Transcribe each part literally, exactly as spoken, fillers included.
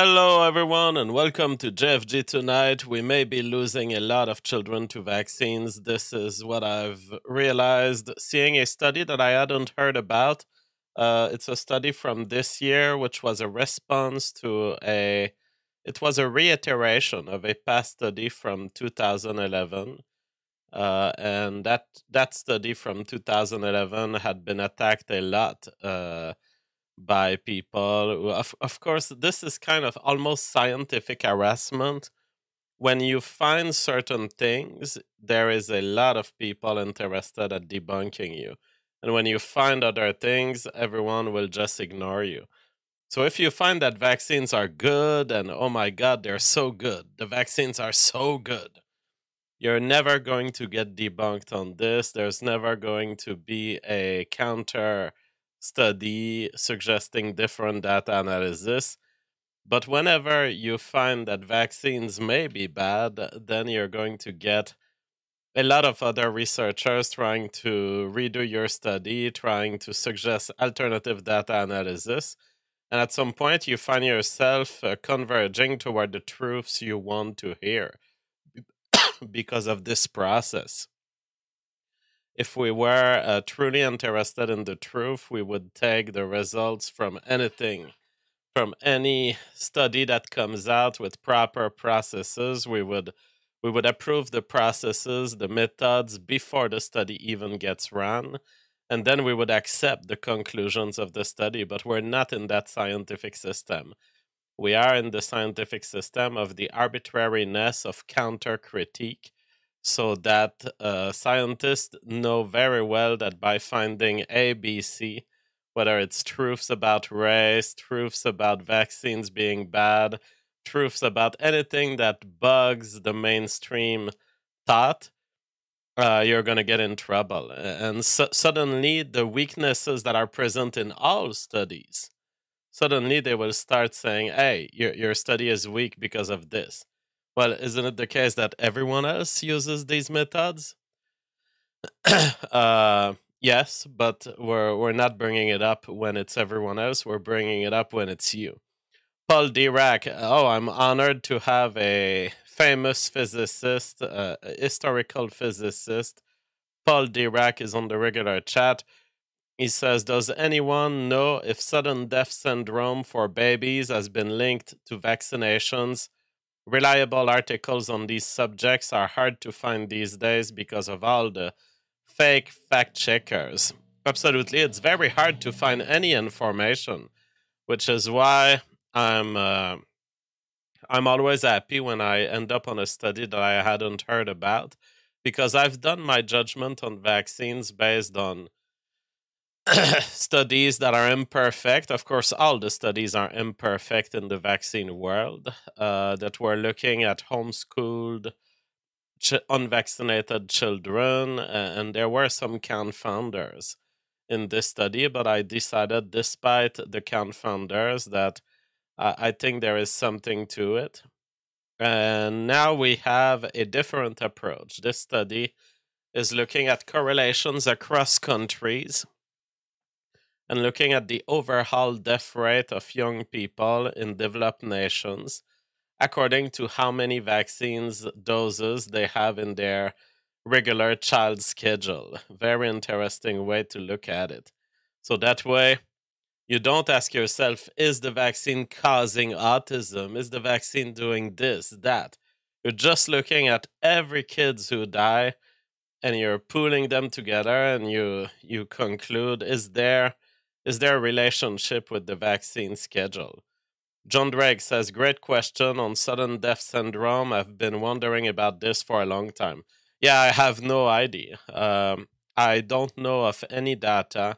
Hello, everyone, and welcome to J F G Tonight. We may be losing a lot of children to vaccines. This is what I've realized seeing a study that I hadn't heard about. Uh, it's a study from this year, which was a response to a, it was a reiteration of a past study from two thousand eleven. Uh, and that that study from two thousand eleven had been attacked a lot. Uh, by people. Of, of course, this is kind of almost scientific harassment. When you find certain things, there is a lot of people interested at debunking you. And when you find other things, everyone will just ignore you. So if you find that vaccines are good and oh my God, they're so good, the vaccines are so good, you're never going to get debunked on this. There's never going to be a counter study suggesting different data analysis. But whenever you find that vaccines may be bad, then you're going to get a lot of other researchers trying to redo your study, trying to suggest alternative data analysis. And at some point, you find yourself uh, converging toward the truths you want to hear because of this process. If we were uh, truly interested in the truth, we would take the results from anything, from any study that comes out with proper processes. We would we would approve the processes, the methods before the study even gets run, and then we would accept the conclusions of the study. But we're not in that scientific system. We are in the scientific system of the arbitrariness of counter critique, so that uh, scientists know very well that by finding A, B, C, whether it's truths about race, truths about vaccines being bad, truths about anything that bugs the mainstream thought, uh, you're going to get in trouble. And so- suddenly, the weaknesses that are present in all studies, suddenly they will start saying, hey, your, your study is weak because of this. Well, isn't it the case that everyone else uses these methods? uh, yes, but we're we're not bringing it up when it's everyone else. We're bringing it up when it's you. Paul Dirac. Oh, I'm honored to have a famous physicist, uh, a historical physicist. Paul Dirac is on the regular chat. He says, does anyone know if sudden death syndrome for babies has been linked to vaccinations? Reliable articles on these subjects are hard to find these days because of all the fake fact checkers. Absolutely, it's very hard to find any information, which is why I'm uh, I'm always happy when I end up on a study that I hadn't heard about, because I've done my judgment on vaccines based on studies that are imperfect. Of course, all the studies are imperfect in the vaccine world. Uh, that we're looking at homeschooled, ch- unvaccinated children, uh, and there were some confounders in this study. But I decided, despite the confounders, that uh, I think there is something to it. And now we have a different approach. This study is looking at correlations across countries and looking at the overall death rate of young people in developed nations according to how many vaccines doses they have in their regular child schedule. Very interesting way to look at it. So that way, you don't ask yourself, is the vaccine causing autism? Is the vaccine doing this, that? You're just looking at every kids who die and you're pooling them together and you you conclude, is there is there a relationship with the vaccine schedule? John Drake says, great question on sudden death syndrome. I've been wondering about this for a long time. Yeah, I have no idea. Um, I don't know of any data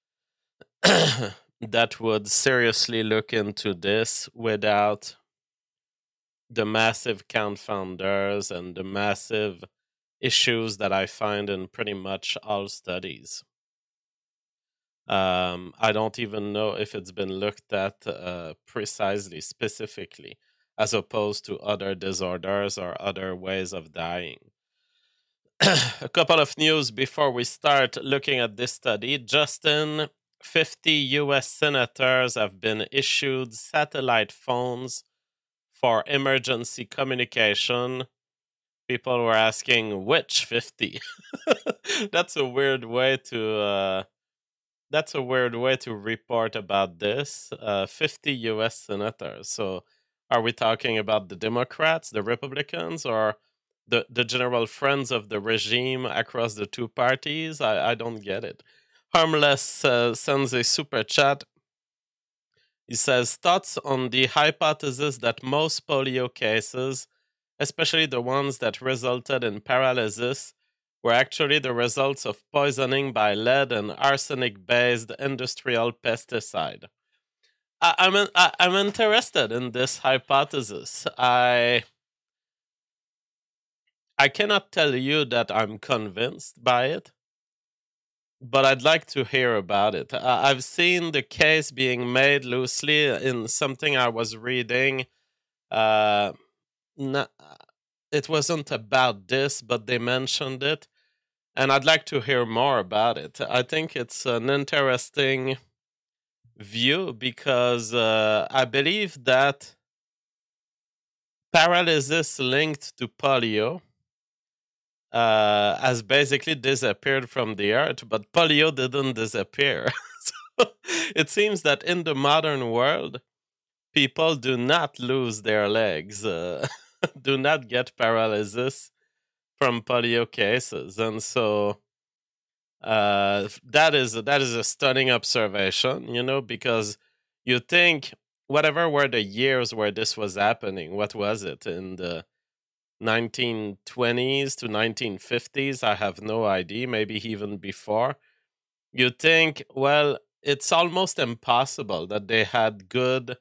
that would seriously look into this without the massive confounders and the massive issues that I find in pretty much all studies. Um, I don't even know if it's been looked at uh, precisely, specifically, as opposed to other disorders or other ways of dying. A couple of news before we start looking at this study. Justin, fifty U S senators have been issued satellite phones for emergency communication, people were asking which fifty. That's a weird way to uh, that's a weird way to report about this. Uh, fifty U S senators. So, are we talking about the Democrats, the Republicans, or the the general friends of the regime across the two parties? I, I don't get it. Harmless uh, sends a super chat. He says thoughts on the hypothesis that most polio cases, especially the ones that resulted in paralysis, were actually the results of poisoning by lead and arsenic-based industrial pesticide. I, I'm in, I, I'm interested in this hypothesis. I I cannot tell you that I'm convinced by it, but I'd like to hear about it. I, I've seen the case being made loosely in something I was reading. Uh, n- it wasn't about this, but they mentioned it, and I'd like to hear more about it. I think it's an interesting view because uh, I believe that paralysis linked to polio uh, has basically disappeared from the earth, but polio didn't disappear. So it seems that in the modern world, people do not lose their legs, uh, do not get paralysis from polio cases, and so uh, that is that is a stunning observation, you know, because you think whatever were the years where this was happening, what was it in the nineteen twenties to nineteen fifties? I have no idea, maybe even before. You think, well, it's almost impossible that they had good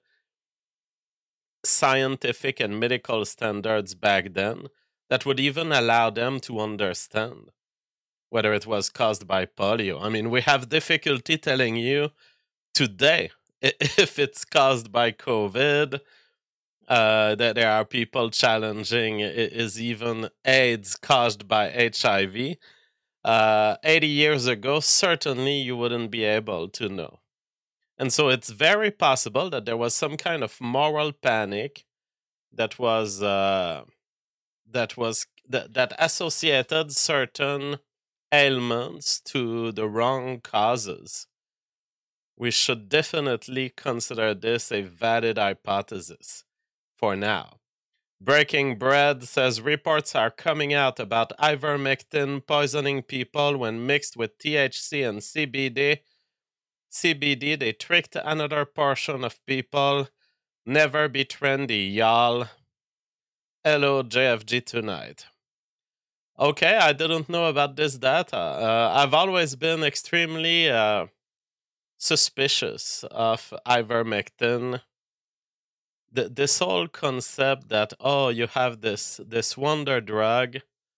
scientific and medical standards back then that would even allow them to understand whether it was caused by polio. I mean, we have difficulty telling you today if it's caused by COVID. Uh, that there are people challenging is even AIDS caused by H I V. Uh, eighty years ago, certainly you wouldn't be able to know. And so it's very possible that there was some kind of moral panic that was uh, that was that, that associated certain ailments to the wrong causes. We should definitely consider this a valid hypothesis for now. Breaking Bread says reports are coming out about ivermectin poisoning people when mixed with T H C and C B D. C B D, they tricked another portion of people. Never be trendy, y'all. Hello, J F G tonight. Okay, I didn't know about this data. Uh, I've always been extremely uh, suspicious of ivermectin. The, this whole concept that, oh, you have this this wonder drug,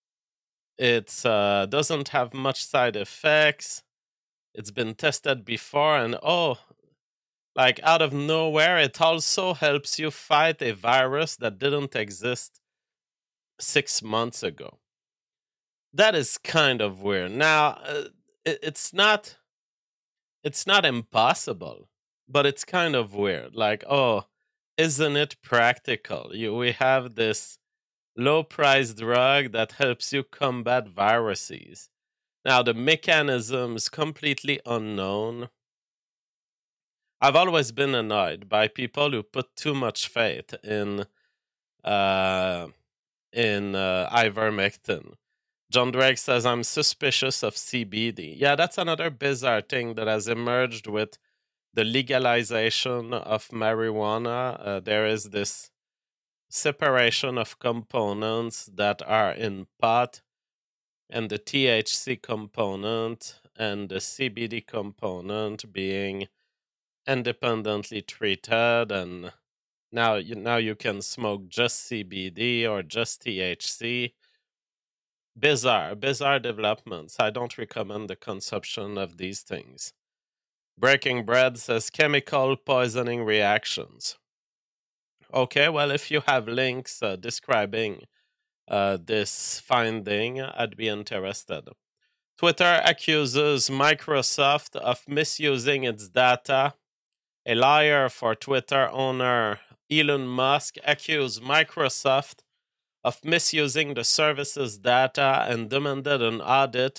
it uh, doesn't have much side effects, it's been tested before, and oh, like out of nowhere, it also helps you fight a virus that didn't exist six months ago. That is kind of weird. Now, uh, it, it's not it's not impossible, but it's kind of weird. Like, oh, isn't it practical? You, we have this low price drug that helps you combat viruses. Now, the mechanism is completely unknown. I've always been annoyed by people who put too much faith in uh, in uh, ivermectin. John Drake says, I'm suspicious of C B D. Yeah, that's another bizarre thing that has emerged with the legalization of marijuana. Uh, there is this separation of components that are in pot, and the T H C component and the C B D component being independently treated, and now you now you can smoke just C B D or just T H C. Bizarre, bizarre developments. I don't recommend the consumption of these things. Breaking Bread says chemical poisoning reactions. Okay, well, if you have links uh, describing uh, this finding, I'd be interested. Twitter accuses Microsoft of misusing its data. A lawyer for Twitter owner Elon Musk accused Microsoft of misusing the service's data and demanded an audit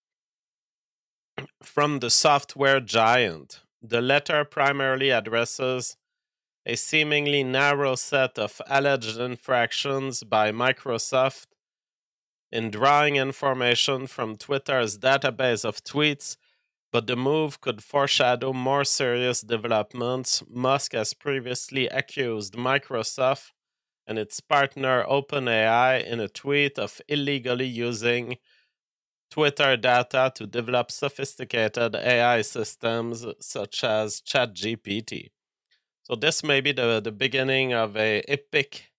from the software giant. The letter primarily addresses a seemingly narrow set of alleged infractions by Microsoft in drawing information from Twitter's database of tweets, but the move could foreshadow more serious developments. Musk has previously accused Microsoft and its partner OpenAI in a tweet of illegally using Twitter data to develop sophisticated A I systems such as ChatGPT. So this may be the, the beginning of a epic,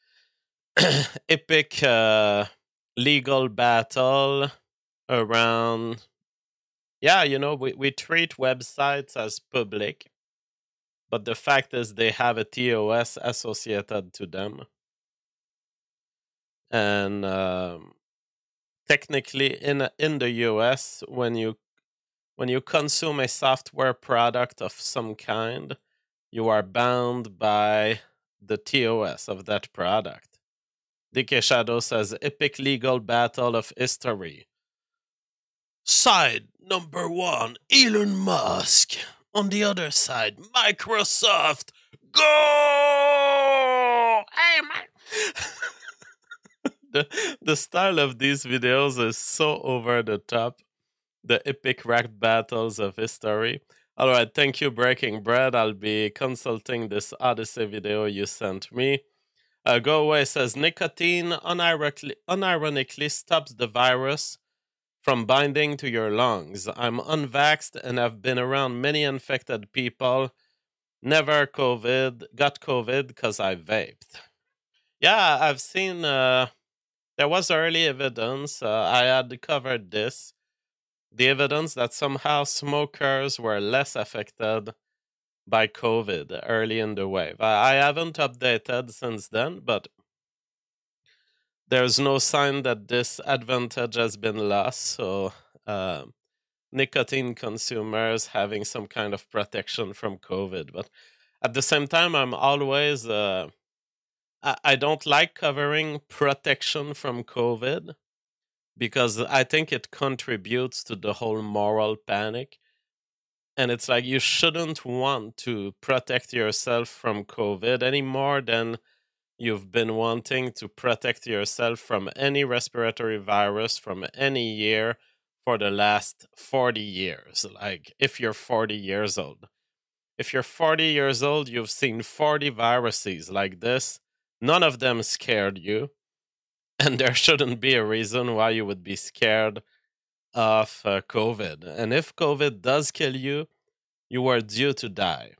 epic uh, legal battle around. Yeah, you know, we, we treat websites as public, but the fact is they have a T O S associated to them. And um, technically, in in the U S, when you when you consume a software product of some kind, you are bound by the T O S of that product. D K Shadow says, epic legal battle of history. Side number one, Elon Musk. On the other side, Microsoft. Go! Hey, man. the, the style of these videos is so over the top. The epic rap battles of history. All right, thank you, Breaking Bread. I'll be consulting this Odyssey video you sent me. Uh, Go Away says, nicotine unironically, unironically stops the virus from binding to your lungs. I'm unvaxxed and have been around many infected people. Never COVID, got COVID because I vaped. Yeah, I've seen, uh, there was early evidence. Uh, I had covered this. The evidence that somehow smokers were less affected by COVID early in the wave. I, I haven't updated since then, but there's no sign that this advantage has been lost. So, uh, nicotine consumers having some kind of protection from COVID. But at the same time, I'm always, uh, I, I don't like covering protection from COVID because I think it contributes to the whole moral panic. And it's like you shouldn't want to protect yourself from COVID any more than you've been wanting to protect yourself from any respiratory virus from any year for the last forty years. Like, if you're forty years old. If you're forty years old, you've seen forty viruses like this. None of them scared you. And there shouldn't be a reason why you would be scared of uh, COVID. And if COVID does kill you, you are due to die.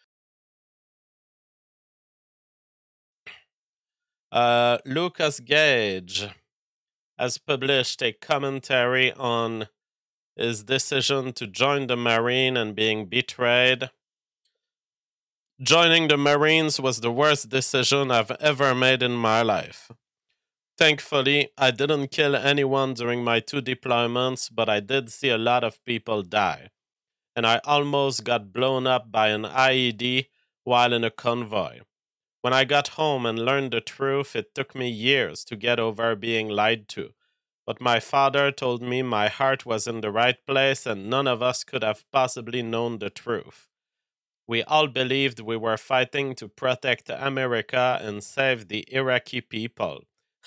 Uh, Lucas Gage has published a commentary on his decision to join the Marine and being betrayed. Joining the Marines was the worst decision I've ever made in my life. Thankfully, I didn't kill anyone during my two deployments, but I did see a lot of people die. And I almost got blown up by an I E D while in a convoy. When I got home and learned the truth, it took me years to get over being lied to. But my father told me my heart was in the right place and none of us could have possibly known the truth. We all believed we were fighting to protect America and save the Iraqi people.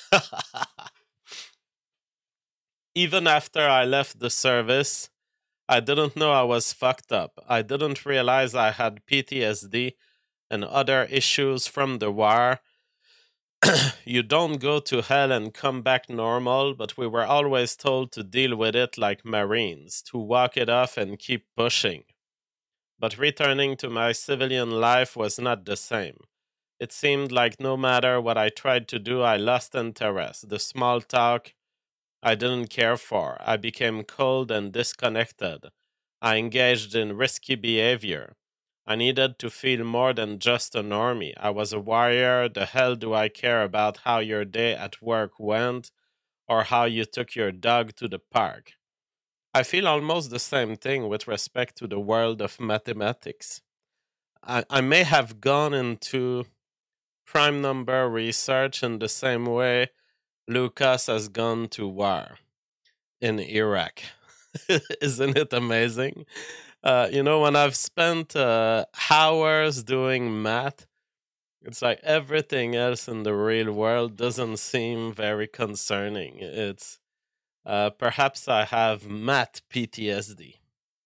Even after I left the service, I didn't know I was fucked up. I didn't realize I had P T S D and other issues from the war. You don't go to hell and come back normal, but we were always told to deal with it like Marines, to walk it off and keep pushing. But returning to my civilian life was not the same. It seemed like no matter what I tried to do, I lost interest. The small talk I didn't care for. I became cold and disconnected. I engaged in risky behavior. I needed to feel more than just a normie. I was a warrior. The hell do I care about how your day at work went or how you took your dog to the park? I feel almost the same thing with respect to the world of mathematics. I, I may have gone into prime number research in the same way Lucas has gone to war in Iraq. Isn't it amazing? Uh, you know, when I've spent uh, hours doing math, it's like everything else in the real world doesn't seem very concerning. It's uh, perhaps I have math P T S D.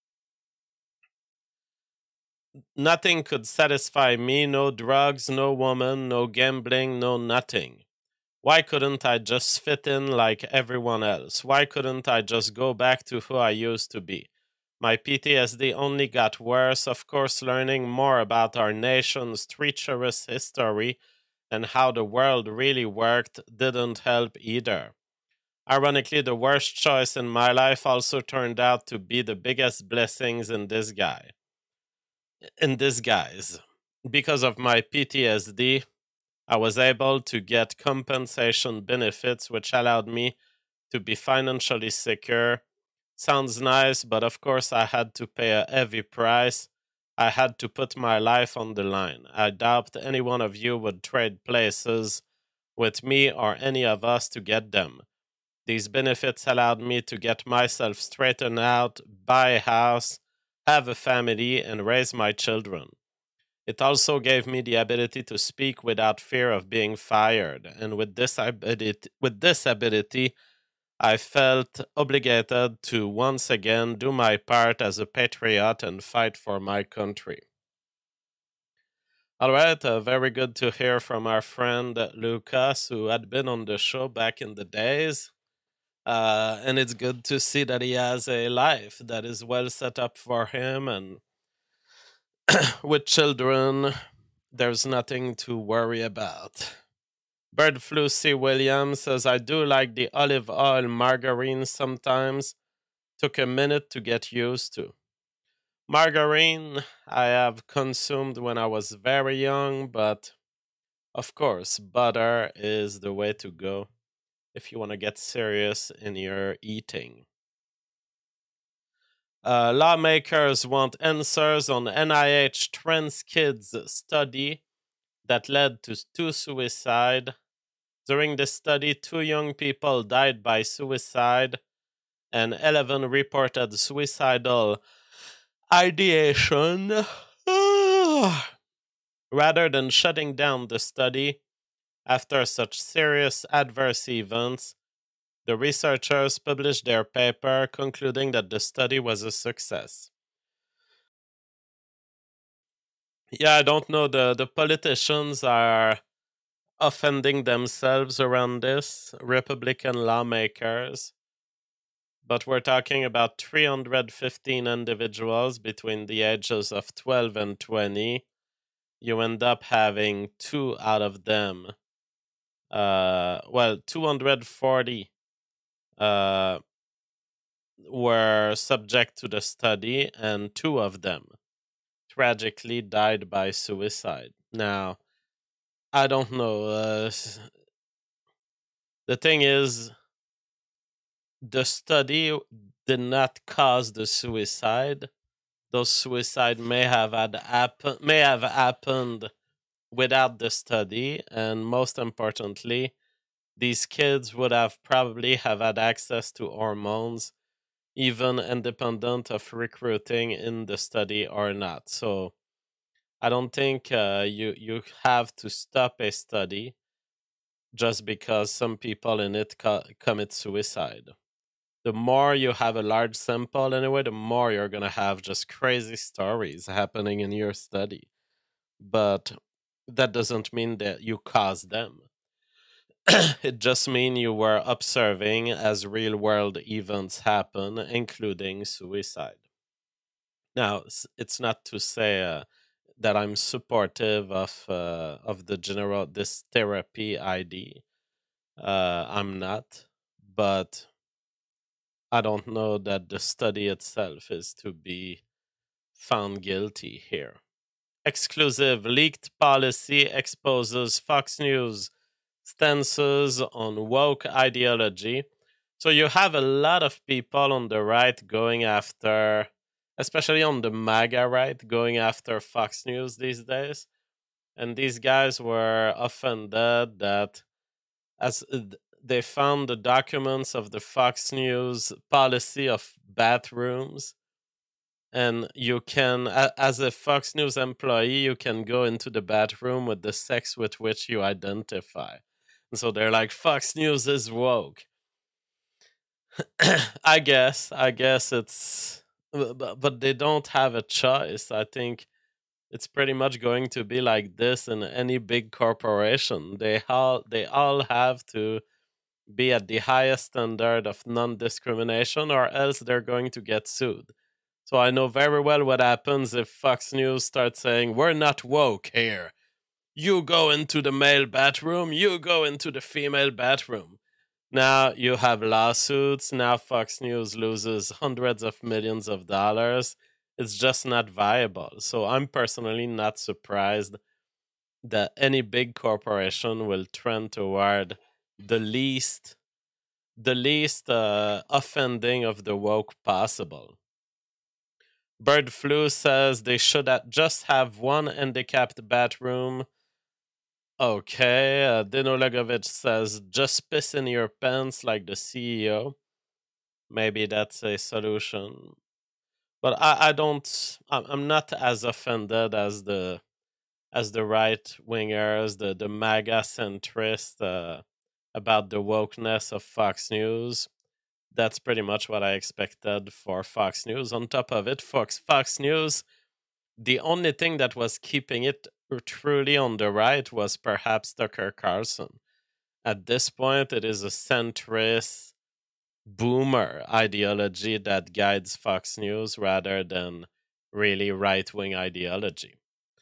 Nothing could satisfy me, no drugs, no woman, no gambling, no nothing. Why couldn't I just fit in like everyone else? Why couldn't I just go back to who I used to be? My P T S D only got worse, of course, learning more about our nation's treacherous history and how the world really worked didn't help either. Ironically, the worst choice in my life also turned out to be the biggest blessings in disguise. In disguise. Because of my P T S D, I was able to get compensation benefits, which allowed me to be financially secure. Sounds nice, but of course, I had to pay a heavy price. I had to put my life on the line. I doubt any one of you would trade places with me or any of us to get them. These benefits allowed me to get myself straightened out, buy a house, have a family, and raise my children. It also gave me the ability to speak without fear of being fired, and with this ability, with this ability, I felt obligated to once again do my part as a patriot and fight for my country. All right, uh, very good to hear from our friend Lucas, who had been on the show back in the days. Uh, and it's good to see that he has a life that is well set up for him, and with children, there's nothing to worry about. Bird Flu C. Williams says, I do like the olive oil margarine sometimes. Took a minute to get used to. Margarine, I have consumed when I was very young, but of course, butter is the way to go if you want to get serious in your eating. Uh, lawmakers want answers on N I H trans kids study that led to two suicide. During the study, two young people died by suicide, and eleven reported suicidal ideation. Rather than shutting down the study after such serious adverse events, the researchers published their paper concluding that the study was a success. Yeah, I don't know. The, the politicians are offending themselves around this, Republican lawmakers. But we're talking about three hundred fifteen individuals between the ages of twelve and twenty. You end up having two out of them. Uh, well, two hundred forty uh, were subject to the study, and two of them tragically died by suicide. Now, I don't know. Uh, the thing is, the study did not cause the suicide. Those suicide may have had happen, may have happened without the study, and most importantly, these kids would have probably have had access to hormones, even independent of recruiting in the study or not. So I don't think uh, you you have to stop a study just because some people in it co- commit suicide. The more you have a large sample anyway, the more you're going to have just crazy stories happening in your study. But that doesn't mean that you caused them. It just means you were observing as real world events happen, including suicide. Now, s- it's not to say uh, that I'm supportive of uh, of the general this therapy idea. Uh, I'm not, but I don't know that the study itself is to be found guilty here. Exclusive leaked policy exposes Fox News stances on woke ideology. So you have a lot of people on the right going after, especially on the MAGA right, going after Fox News these days. And these guys were offended that as uh, th- they found the documents of the Fox News policy of bathrooms, and you can, a- as a Fox News employee, you can go into the bathroom with the sex with which you identify. And so they're like, Fox News is woke. I guess, I guess it's, bu- bu- but they don't have a choice. I think it's pretty much going to be like this in any big corporation. They all they all have to be at the highest standard of non-discrimination, or else they're going to get sued. So I know very well what happens if Fox News starts saying, "We're not woke here. You go into the male bathroom, you go into the female bathroom." Now you have lawsuits. Now Fox News loses hundreds of millions of dollars. It's just not viable. So I'm personally not surprised that any big corporation will trend toward the least the least uh, offending of the woke possible. Bird Flu says they should ha- just have one handicapped bathroom. Okay, uh, Dino Legovich says just piss in your pants like the C E O. Maybe that's a solution. But I, I don't. I'm I'm not as offended as the as the right wingers, the the MAGA centrist uh, about the wokeness of Fox News. That's pretty much what I expected for Fox News. On top of it, Fox Fox News, the only thing that was keeping it truly on the right was perhaps Tucker Carlson. At this point, it is a centrist boomer ideology that guides Fox News rather than really right wing ideology.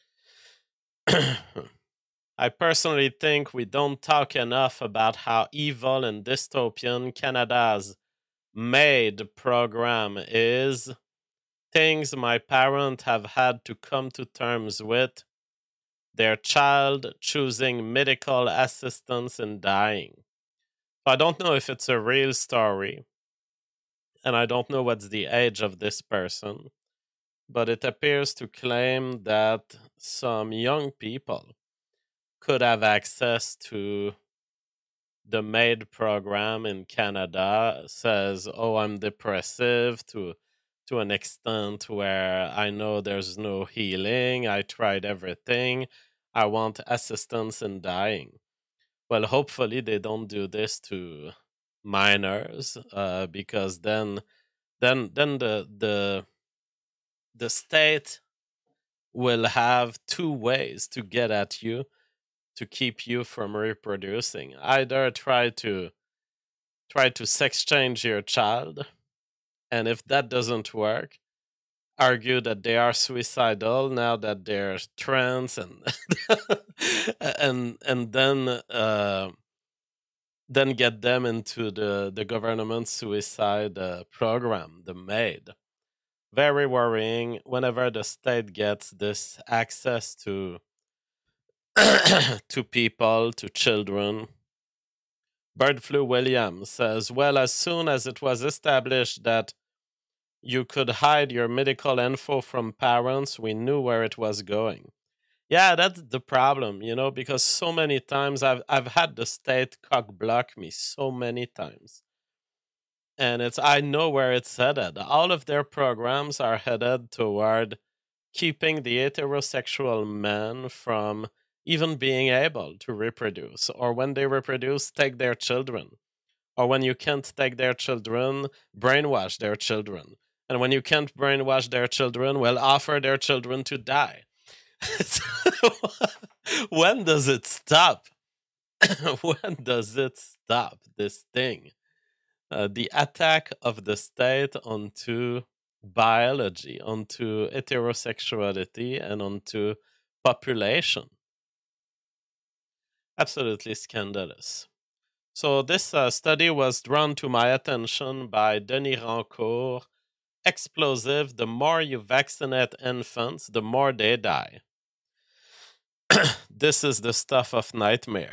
I personally think we don't talk enough about how evil and dystopian Canada's MAID program is. Things my parents have had to come to terms with. Their child choosing medical assistance and dying. I don't know if it's a real story, and I don't know what's the age of this person, but it appears to claim that some young people could have access to the MAID program in Canada. Says, "Oh, I'm depressive to to an extent where I know there's no healing. I tried everything. I want assistance in dying." Well, hopefully they don't do this to minors, uh, because then then then the the the state will have two ways to get at you to keep you from reproducing. Either try to try to sex change your child, and if that doesn't work, argue that they are suicidal now that they're trans, and and and then uh, then get them into the the government suicide uh, program, the MAID. Very worrying. Whenever the state gets this access to to people, to children. Bird Flu Williams says, well, as soon as it was established that you could hide your medical info from parents, we knew where it was going. Yeah, that's the problem, you know, because so many times I've I've had the state cock block me so many times. And it's I know where it's headed. All of their programs are headed toward keeping the heterosexual men from even being able to reproduce, or when they reproduce, take their children, or when you can't take their children, brainwash their children, and when you can't brainwash their children, well, offer their children to die. When does it stop? When does it stop, this thing? Uh, the attack of the state onto biology, onto heterosexuality, and onto population. Absolutely scandalous. So, this uh, study was drawn to my attention by Denis Rancourt. Explosive, the more you vaccinate infants, the more they die. This is the stuff of nightmare.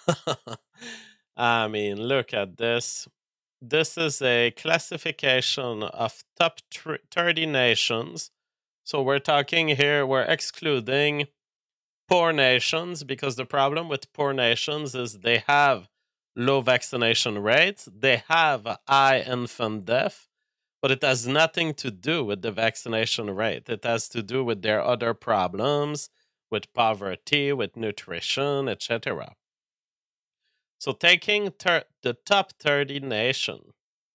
I mean, look at this. This is a classification of top thirty nations. So we're talking here, we're excluding poor nations, because the problem with poor nations is they have low vaccination rates, they have high infant death, but it has nothing to do with the vaccination rate. It has to do with their other problems, with poverty, with nutrition, et cetera. So taking ter- the top thirty nations,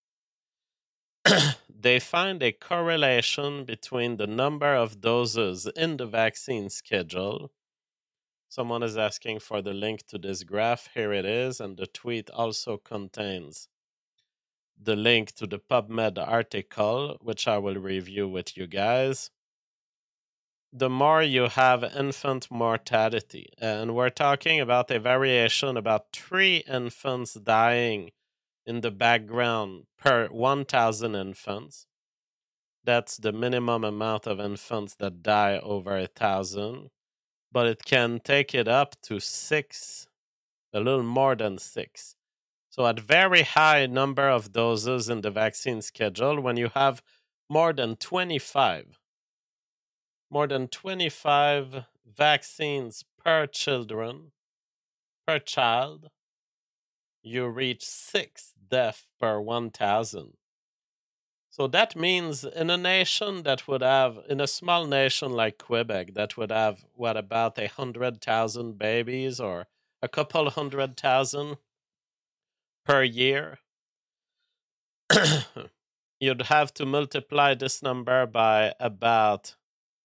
they find a correlation between the number of doses in the vaccine schedule. Someone is asking for the link to this graph. Here it is, and the tweet also contains the link to the PubMed article, which I will review with you guys. The more you have infant mortality, and we're talking about a variation about three infants dying in the background per one thousand infants. That's the minimum amount of infants that die over a thousand, but it can take it up to six, a little more than six. So at very high number of doses in the vaccine schedule, when you have more than twenty-five, more than twenty-five vaccines per children, per child, you reach six deaths per one thousand. So that means in a nation that would have, in a small nation like Quebec, that would have, what, about a hundred thousand babies or a couple hundred thousand per year, you'd have to multiply this number by about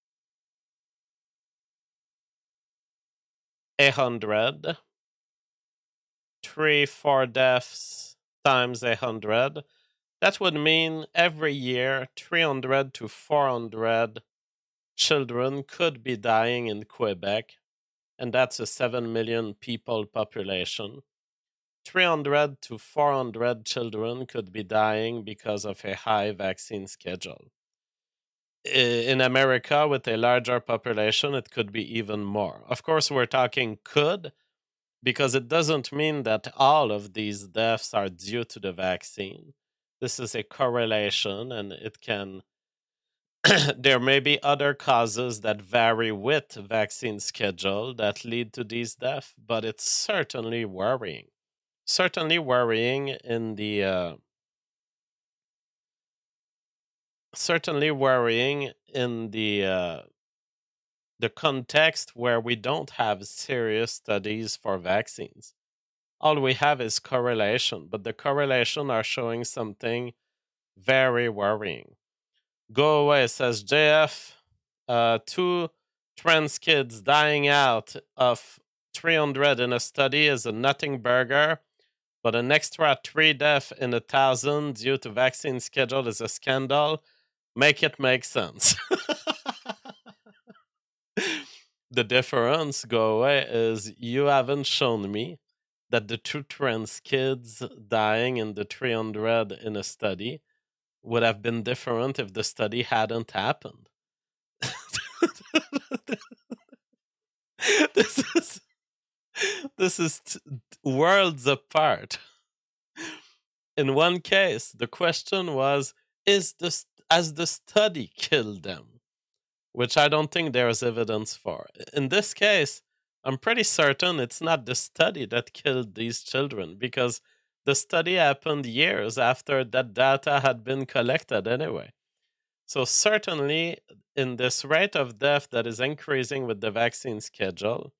a hundred, three, four deaths times a hundred. That would mean every year three hundred to four hundred children could be dying in Quebec, and that's a seven million people population. three hundred to four hundred children could be dying because of a high vaccine schedule. In America, with a larger population, it could be even more. Of course, we're talking could, because it doesn't mean that all of these deaths are due to the vaccine. This is a correlation, and it can there may be other causes that vary with vaccine schedule that lead to these deaths, but it's certainly worrying. Certainly worrying in the uh, certainly worrying in the uh, the context where we don't have serious studies for vaccines. All we have is correlation, but the correlation are showing something very worrying. Go away, says J F. Uh, two trans kids dying out of three hundred in a study is a nothing burger, but an extra three deaths in a thousand due to vaccine schedule is a scandal. Make it make sense. The difference, go away, is you haven't shown me that the two trans kids dying in the three hundred in a study would have been different if the study hadn't happened. this is this is t- worlds apart. In one case, the question was, is this has the study killed them? Which I don't think there is evidence for. In this case, I'm pretty certain it's not the study that killed these children, because the study happened years after that data had been collected anyway. So certainly in this rate of death that is increasing with the vaccine schedule,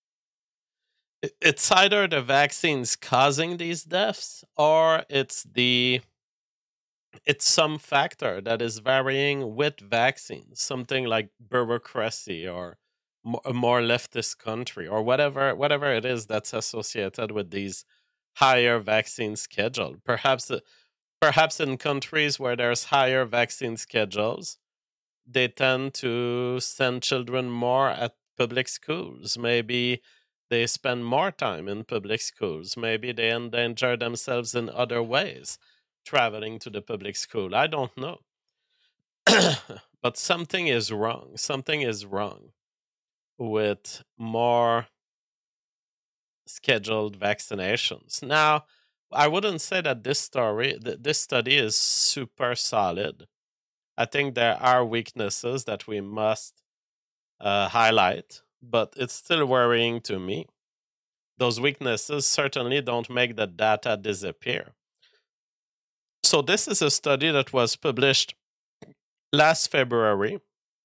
it's either the vaccines causing these deaths, or it's the it's some factor that is varying with vaccines, something like bureaucracy or a more leftist country or whatever whatever it is that's associated with these higher vaccine schedule. Perhaps uh, perhaps in countries where there's higher vaccine schedules, they tend to send children more at public schools. Maybe they spend more time in public schools. Maybe they endanger themselves in other ways traveling to the public school. I don't know. But something is wrong. Something is wrong with more scheduled vaccinations. Now, I wouldn't say that this story, th- this study is super solid. I think there are weaknesses that we must uh, highlight. but it's still worrying to me. Those weaknesses certainly don't make the data disappear. So, this is a study that was published last February,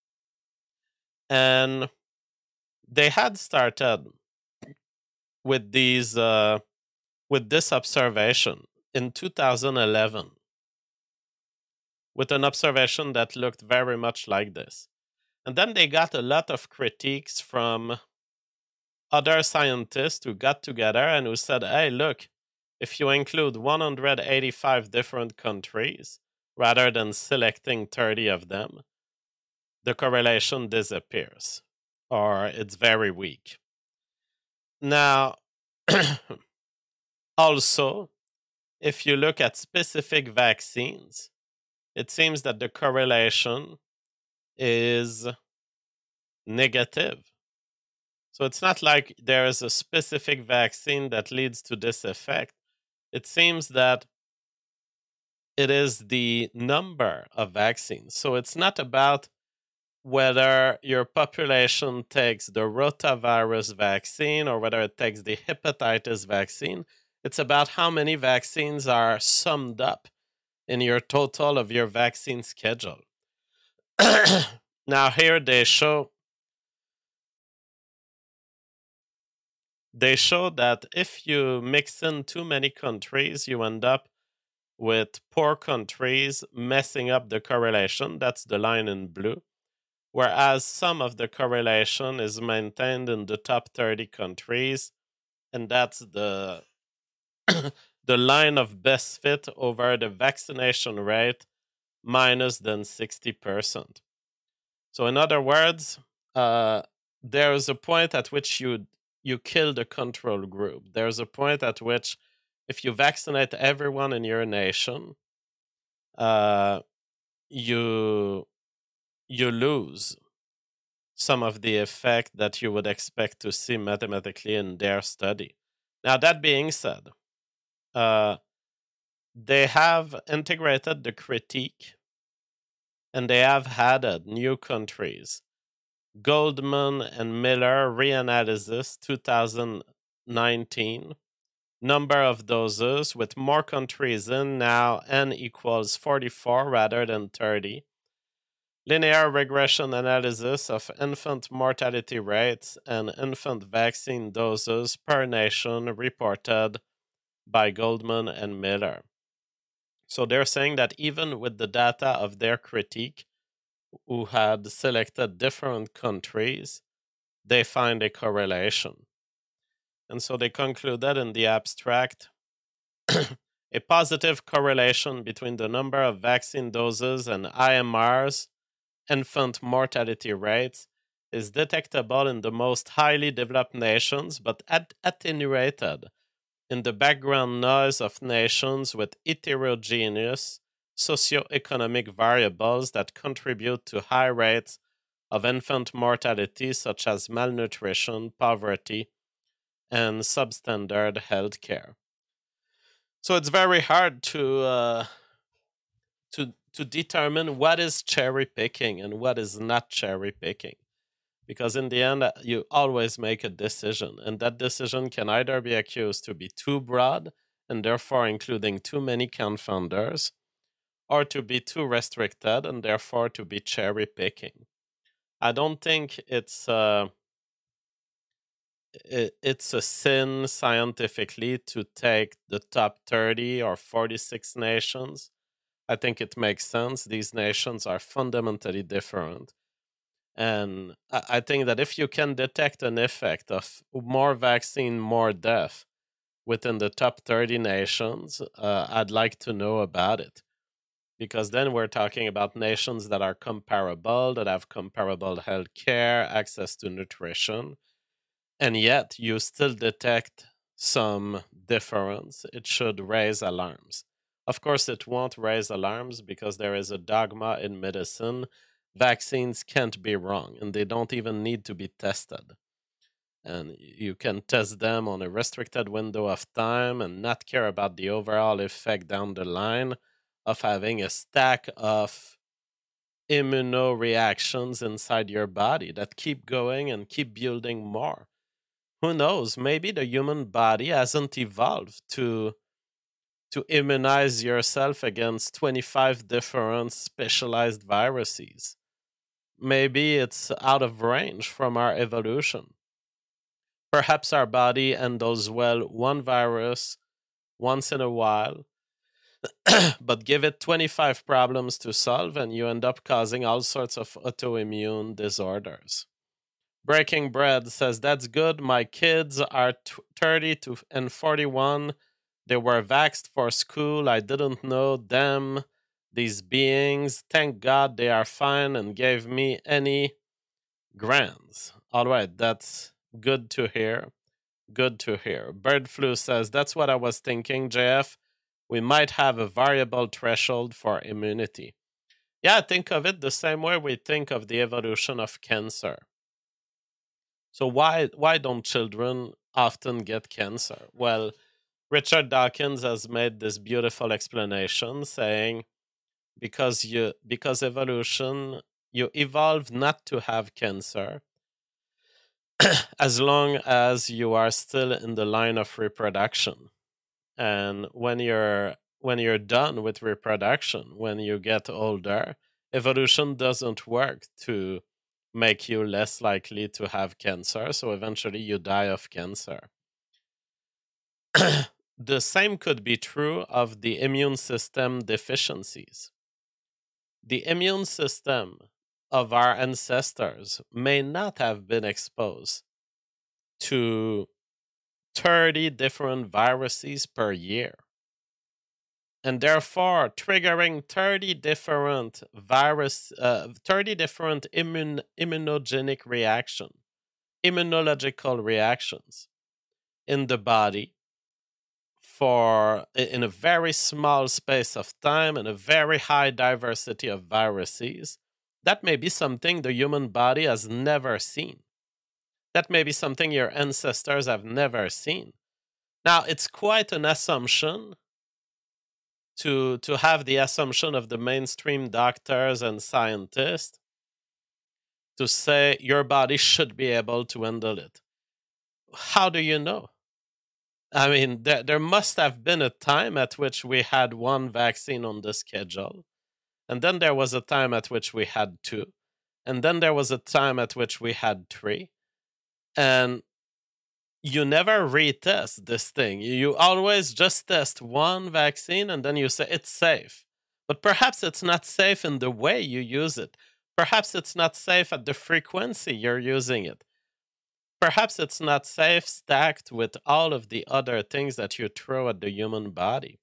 and they had started with these uh, with this observation in two thousand eleven, with an observation that looked very much like this. And then they got a lot of critiques from other scientists who got together and who said, hey, look, if you include one hundred eighty-five different countries rather than selecting thirty of them, the correlation disappears, or it's very weak. Now, also, if you look at specific vaccines, it seems that the correlation is negative. So it's not like there is a specific vaccine that leads to this effect. It seems that it is the number of vaccines. So it's not about whether your population takes the rotavirus vaccine or whether it takes the hepatitis vaccine. It's about how many vaccines are summed up in your total of your vaccine schedule. Now here they show they show that if you mix in too many countries, you end up with poor countries messing up the correlation. That's the line in blue. Whereas some of the correlation is maintained in the top thirty countries, and that's the the line of best fit over the vaccination rate minus than sixty percent. So in other words, uh, there's a point at which you you kill the control group. There's a point at which if you vaccinate everyone in your nation, uh, you you lose some of the effect that you would expect to see mathematically in their study. Now, that being said, uh, they have integrated the critique and they have added new countries. Goldman and Miller reanalysis twenty nineteen, number of doses with more countries in now, n equals forty-four rather than thirty. Linear regression analysis of infant mortality rates and infant vaccine doses per nation reported by Goldman and Miller. So they're saying that even with the data of their critique, who had selected different countries, they find a correlation. And so they concluded in the abstract a positive correlation between the number of vaccine doses and I M Rs, infant mortality rates, is detectable in the most highly developed nations, but at- attenuated in the background noise of nations with heterogeneous socioeconomic variables that contribute to high rates of infant mortality, such as malnutrition, poverty, and substandard health care. So it's very hard to uh, to to determine what is cherry picking and what is not cherry picking, because in the end uh, you always make a decision, and that decision can either be accused to be too broad and therefore including too many confounders, or to be too restricted and therefore to be cherry picking. I don't think it's uh, it, it's a sin scientifically to take the top thirty or forty-six nations. I think it makes sense. These nations are fundamentally different. And I I think that if you can detect an effect of more vaccine, more death within the top thirty nations, uh, I'd like to know about it. Because then we're talking about nations that are comparable, that have comparable health care, access to nutrition, and yet you still detect some difference. It should raise alarms. Of course, it won't raise alarms because there is a dogma in medicine. Vaccines can't be wrong, and they don't even need to be tested. And you can test them on a restricted window of time and not care about the overall effect down the line of having a stack of immunoreactions inside your body that keep going and keep building more. Who knows? Maybe the human body hasn't evolved to to immunize yourself against twenty-five different specialized viruses. Maybe it's out of range from our evolution. Perhaps our body handles well one virus once in a while, but give it twenty-five problems to solve, and you end up causing all sorts of autoimmune disorders. Breaking Bread says, that's good. My kids are t- thirty to and forty-one. They were vaxxed for school. I didn't know them, these beings. Thank God they are fine and gave me any grants. All right, that's good to hear. Good to hear. Bird Flu says, that's what I was thinking, J F. We might have a variable threshold for immunity. Yeah, think of it the same way we think of the evolution of cancer. So why why don't children often get cancer? Well, Richard Dawkins has made this beautiful explanation saying because you because evolution you evolve not to have cancer as long as you are still in the line of reproduction. And when you're when you're done with reproduction, when you get older, evolution doesn't work to make you less likely to have cancer, so eventually you die of cancer. The same could be true of the immune system deficiencies. The immune system of our ancestors may not have been exposed to thirty different viruses per year. And therefore, triggering thirty different virus, uh, thirty different immune, immunogenic reaction, immunological reactions in the body for in a very small space of time and a very high diversity of viruses, that may be something the human body has never seen. That may be something your ancestors have never seen. Now, it's quite an assumption to, to have the assumption of the mainstream doctors and scientists to say your body should be able to handle it. How do you know? I mean, there, there must have been a time at which we had one vaccine on the schedule. And then there was a time at which we had two. And then there was a time at which we had three. And you never retest this thing. You always just test one vaccine and then you say it's safe. But perhaps it's not safe in the way you use it. Perhaps it's not safe at the frequency you're using it. Perhaps it's not safe stacked with all of the other things that you throw at the human body.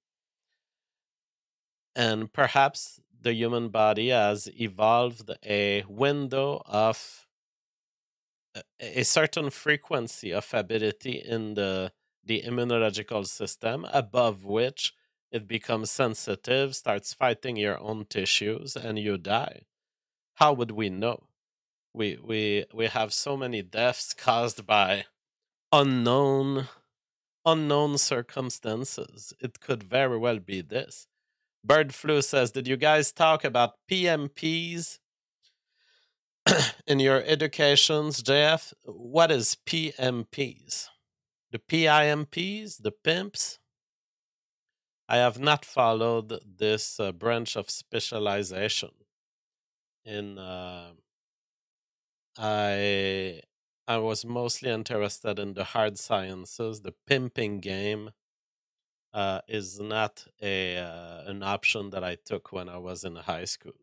And perhaps the human body has evolved a window of a certain frequency of ability in the, the immunological system above which it becomes sensitive, starts fighting your own tissues, and you die. How would we know? We we we have so many deaths caused by unknown unknown circumstances. It could very well be this. Bird Flu says, did you guys talk about P M Ps in your educations, J F? What is P M Ps? The P I M Ps? The pimps? I have not followed this uh, branch of specialization. In uh, I I was mostly interested in the hard sciences. The pimping game uh, is not a uh, an option that I took when I was in high school.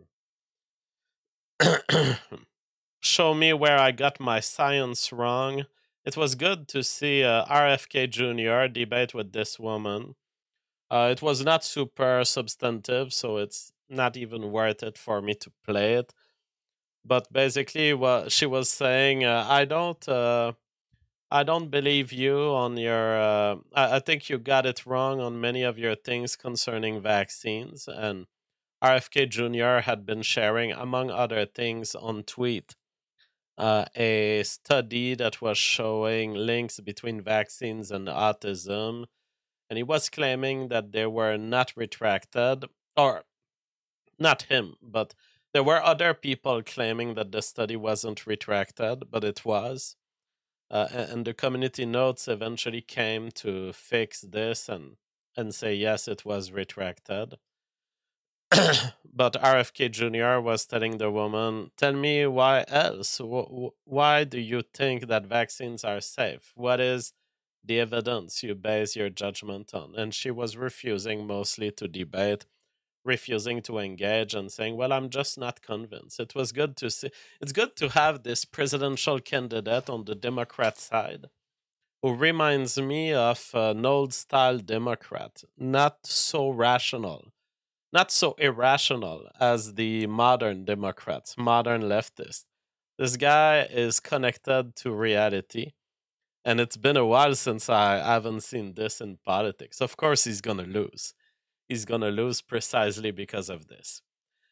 Show me where I got my science wrong. It was good to see uh, R F K Junior debate with this woman. Uh, it was not super substantive, so it's not even worth it for me to play it. But basically, what she was saying, uh, I don't, uh, I don't believe you on your. Uh, I, I think you got it wrong on many of your things concerning vaccines. And R F K Junior had been sharing, among other things, on tweet uh, a study that was showing links between vaccines and autism, and he was claiming that they were not retracted, or not him, but There were other people claiming that the study wasn't retracted, but it was. Uh, a- and the community notes eventually came to fix this and, and say, yes, it was retracted. But R F K Junior was telling the woman, tell me why else? Wh- wh- Why do you think that vaccines are safe? What is the evidence you base your judgment on? And she was refusing mostly to debate, refusing to engage, and saying, well, I'm just not convinced. It was good to see. It's good to have this presidential candidate on the Democrat side who reminds me of an old style Democrat, not so rational, not so irrational as the modern Democrats, modern leftists. This guy is connected to reality, and it's been a while since I haven't seen this in politics. Of course, he's gonna lose. He's gonna lose precisely because of this.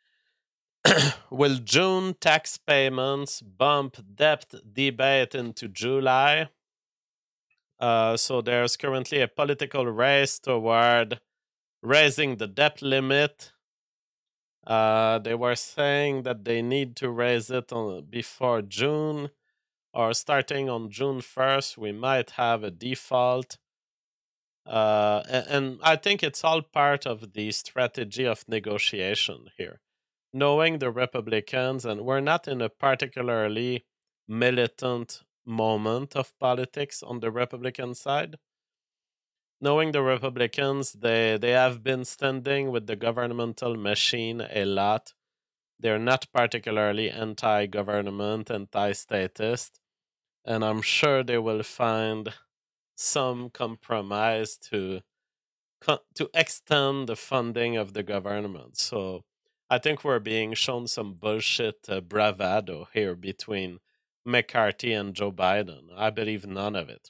Will June tax payments bump debt debate into July? Uh, so there's currently a political race toward raising the debt limit. Uh, they were saying that they need to raise it on, before June, or starting on June first, we might have a default. Uh, a- and I think it's all part of the strategy of negotiation here. Knowing the Republicans, and we're not in a particularly militant moment of politics on the Republican side. Knowing the Republicans, they, they have been standing with the governmental machine a lot. They're not particularly anti government, anti statist, and I'm sure they will find some compromise to co- to extend the funding of the government. So I think we're being shown some bullshit uh, bravado here between McCarthy and Joe Biden. I believe none of it.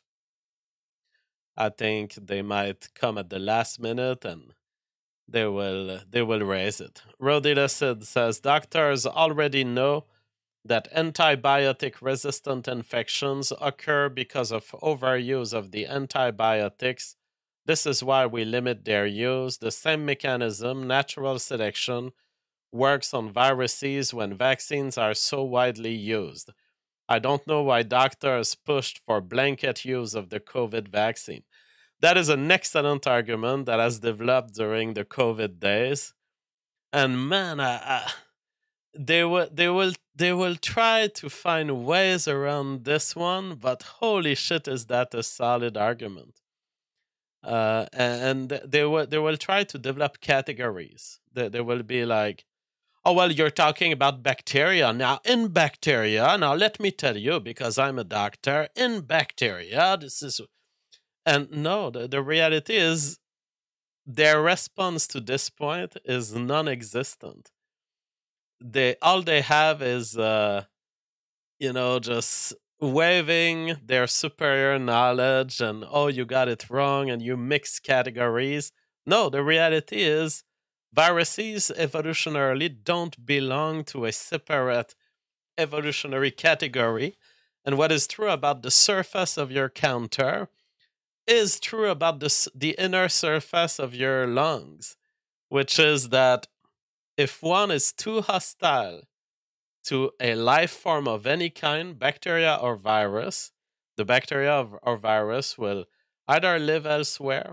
I think they might come at the last minute and they will they will raise it. Rodita said says doctors already know that antibiotic resistant infections occur because of overuse of the antibiotics. This is why we limit their use. The same mechanism, natural selection, works on viruses when vaccines are so widely used. I don't know why doctors pushed for blanket use of the COVID vaccine. That is an excellent argument that has developed during the COVID days. And man, I, I, they will they will they will try to find ways around this one, but holy shit, is that a solid argument? Uh, and they will they will try to develop categories. They, they will be like, oh well, you're talking about bacteria now. In bacteria, now let me tell you, because I'm a doctor. In bacteria, this is, and no, the, the reality is their response to this point is non-existent. They all they have is uh, you know, just waving their superior knowledge and, oh, you got it wrong and you mix categories. No, the reality is viruses evolutionarily don't belong to a separate evolutionary category. And what is true about the surface of your counter is true about the, the inner surface of your lungs, which is that if one is too hostile to a life form of any kind, bacteria or virus, the bacteria or virus will either live elsewhere,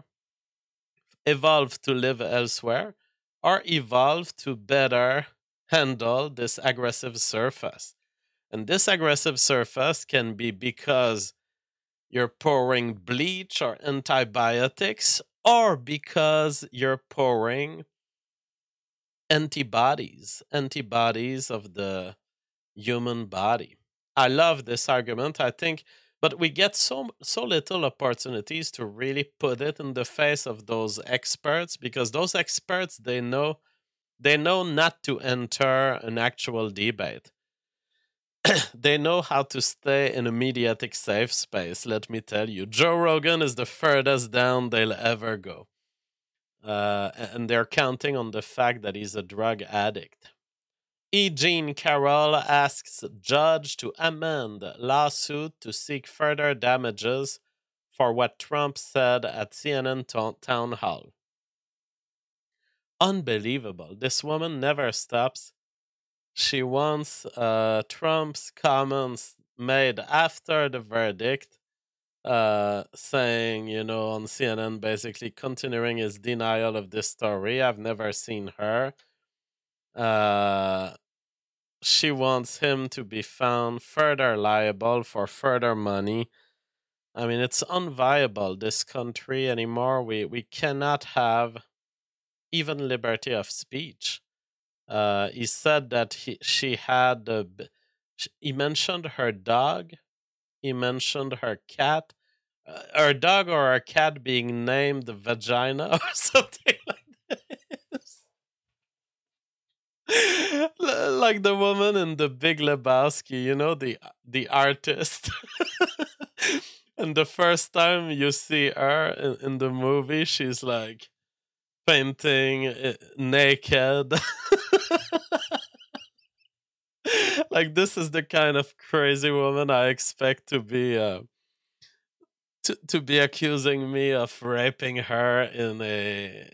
evolve to live elsewhere, or evolve to better handle this aggressive surface. And this aggressive surface can be because you're pouring bleach or antibiotics, or because you're pouring antibodies, antibodies of the human body. I love this argument. I think, but we get so so little opportunities to really put it in the face of those experts, because those experts, they know they know not to enter an actual debate. They know how to stay in a mediatic safe space. Let me tell you, Joe Rogan is the furthest down they'll ever go, uh, and they're counting on the fact that he's a drug addict. E. Jean Carroll asks judge to amend lawsuit to seek further damages for what Trump said at C N N to- town hall. Unbelievable. This woman never stops. She wants uh, Trump's comments made after the verdict, uh, saying, you know, on C N N, basically continuing his denial of this story. I've never seen her. Uh, she wants him to be found further liable for further money. I mean, it's unviable, this country anymore. We we cannot have even liberty of speech. Uh, he said that he, she had a, b- sh- he mentioned her dog. He mentioned her cat. Uh, her dog or her cat being named Vagina or something like this. L- like the woman in the Big Lebowski, you know, the the artist. And the first time you see her in, in the movie, she's like painting uh, naked. Like this is the kind of crazy woman I expect to be uh, to to be accusing me of raping her in a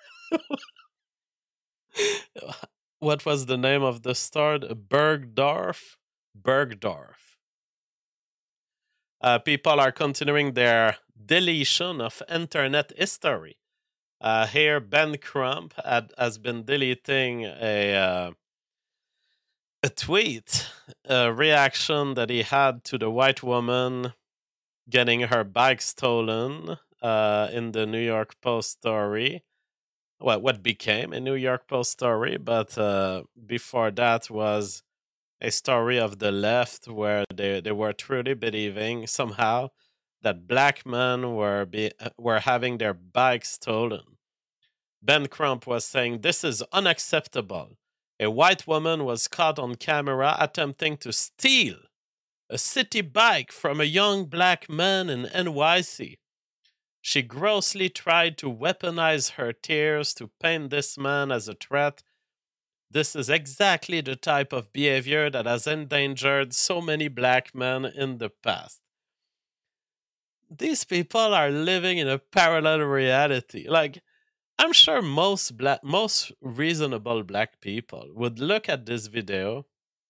what was the name of the store? Bergdorf. Bergdorf. Uh, people are continuing their deletion of internet history. Uh, here, Ben Crump had, has been deleting a uh, a tweet, a reaction that he had to the white woman getting her bike stolen uh, in the New York Post story. Well, what became a New York Post story, but uh, before that was a story of the left where they, they were truly believing somehow that black men were be, uh, were having their bikes stolen. Ben Crump was saying this is unacceptable. A white woman was caught on camera attempting to steal a city bike from a young black man in N Y C. She grossly tried to weaponize her tears to paint this man as a threat. This is exactly the type of behavior that has endangered so many black men in the past. These people are living in a parallel reality. Like, I'm sure most black, most reasonable black people would look at this video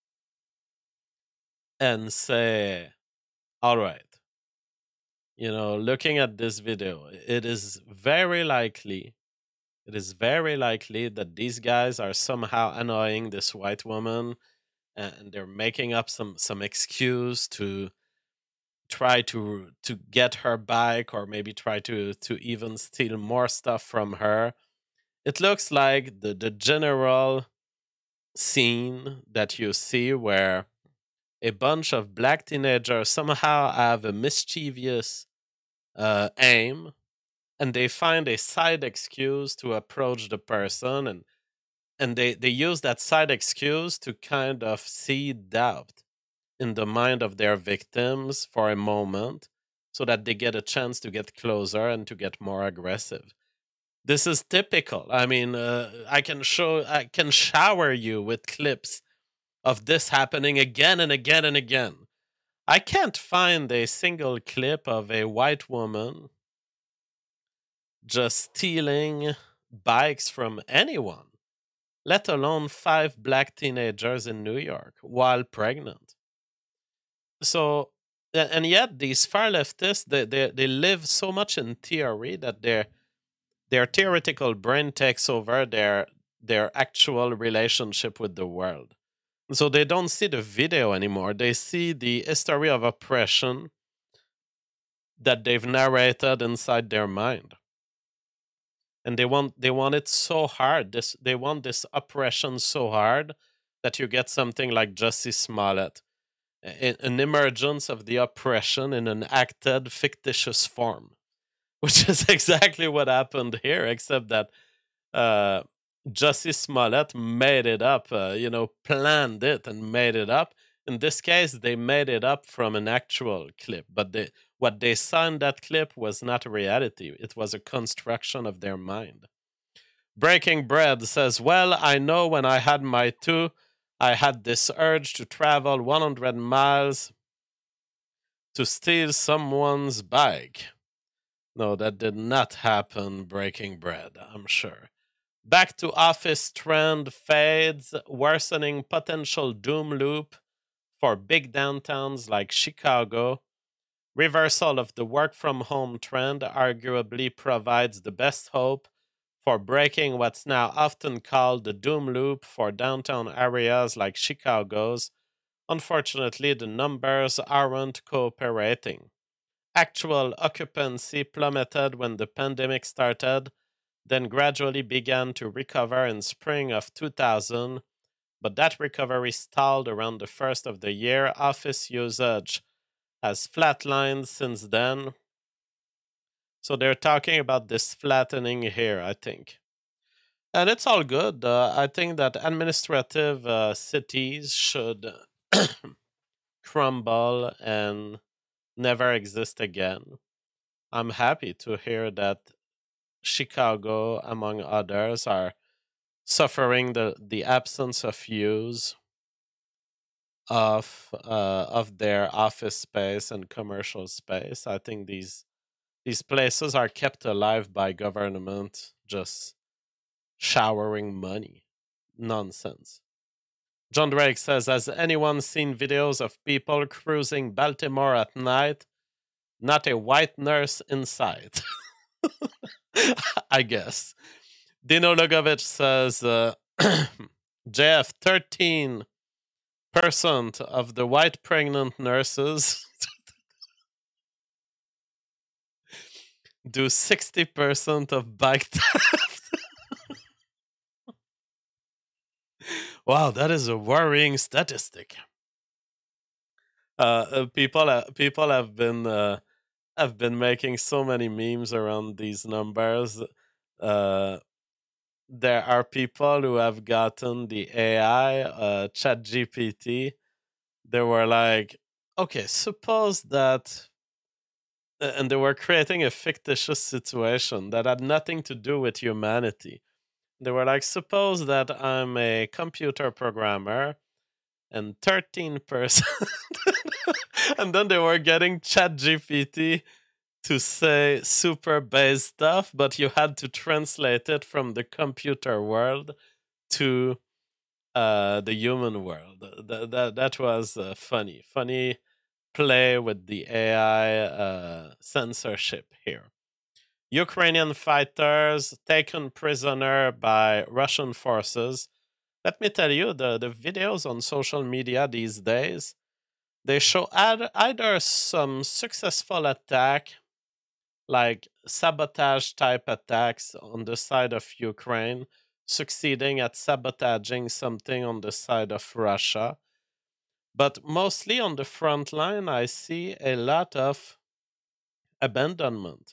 and say, all right, you know, looking at this video, it is very likely, it is very likely that these guys are somehow annoying this white woman and they're making up some some excuse to try to to get her back or maybe try to to even steal more stuff from her. It looks like the the general scene that you see where a bunch of black teenagers somehow have a mischievous uh, aim and they find a side excuse to approach the person and and they, they use that side excuse to kind of seed doubt in the mind of their victims for a moment so that they get a chance to get closer and to get more aggressive. This is typical. I mean, uh, I can show, I can shower you with clips of this happening again and again and again. I can't find a single clip of a white woman just stealing bikes from anyone, let alone five black teenagers in New York while pregnant. So, a- and yet these far leftists, they, they, they live so much in theory that their their theoretical brain takes over their their actual relationship with the world. So they don't see the video anymore. They see the history of oppression that they've narrated inside their mind. And they want they want it so hard. This they want this oppression so hard that you get something like Jussie Smollett, a- an emergence of the oppression in an acted fictitious form, which is exactly what happened here, except that uh, Jussie Smollett made it up, uh, you know, planned it and made it up. In this case, they made it up from an actual clip, but they, what they saw in that clip was not reality. It was a construction of their mind. Breaking Bread says, well, I know when I had my two, I had this urge to travel one hundred miles to steal someone's bike. No, that did not happen, Breaking Bread, I'm sure. Back to office trend fades, worsening potential doom loop for big downtowns like Chicago. Reversal of the work from home trend arguably provides the best hope for breaking what's now often called the doom loop for downtown areas like Chicago's. Unfortunately, the numbers aren't cooperating. Actual occupancy plummeted when the pandemic started, then gradually began to recover in spring of two thousand, but that recovery stalled around the first of the year. Office usage has flatlined since then. So they're talking about this flattening here, I think. And it's all good. Uh, I think that administrative uh, cities should crumble and never exist again. I'm happy to hear that Chicago, among others, are suffering the, the absence of use of uh, of their office space and commercial space. I think these these places are kept alive by government just showering money. Nonsense. John Drake says, has anyone seen videos of people cruising Baltimore at night? Not a white nurse inside. I guess. Dino Logovich says, uh, J F, thirteen percent of the white pregnant nurses do sixty percent of bike theft. Wow, that is a worrying statistic. Uh, uh, people, uh, people have been uh, have been making so many memes around these numbers. Uh, there are people who have gotten the A I, uh, ChatGPT. They were like, okay, suppose that, and they were creating a fictitious situation that had nothing to do with humanity. They were like, suppose that I'm a computer programmer and thirteen percent. And then they were getting ChatGPT to say super base stuff, but you had to translate it from the computer world to uh, the human world. That, that, that was uh, funny. Funny play with the A I uh, censorship here. Ukrainian fighters taken prisoner by Russian forces. Let me tell you, the, the videos on social media these days, they show ad- either some successful attack, like sabotage type attacks on the side of Ukraine, succeeding at sabotaging something on the side of Russia. But mostly on the front line, I see a lot of abandonment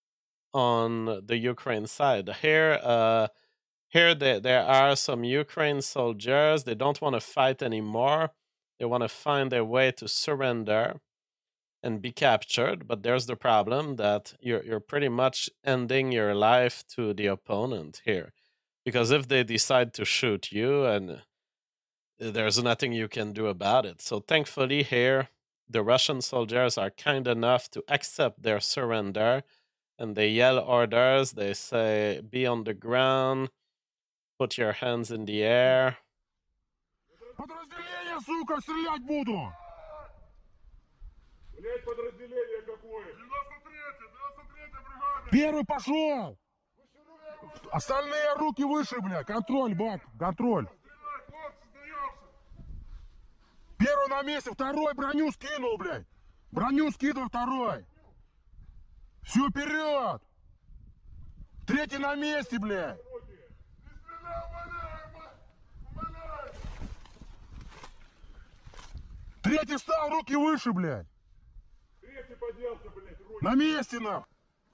on the Ukraine side. Here, uh, here there, there are some Ukraine soldiers. They don't want to fight anymore. They want to find a way to surrender and be captured. But there's the problem that you're you're pretty much ending your life to the opponent here, because if they decide to shoot you, and there's nothing you can do about it. So thankfully here, the Russian soldiers are kind enough to accept their surrender, and they yell orders. They say, be on the ground, put your hands in the air. Подразделение, сука, стрелять буду! Блять, подразделение какое? девяносто третья, девяносто третья бригада! Первый пошел! Остальные руки выше, бля, контроль, бак, контроль. Первый на месте, второй броню скинул, блядь. Броню скидывай, второй. Все, вперед! Третий на месте, блядь. Третий встал, руки выше, блядь. Третий поделся, блядь, руки. На месте, нахуй.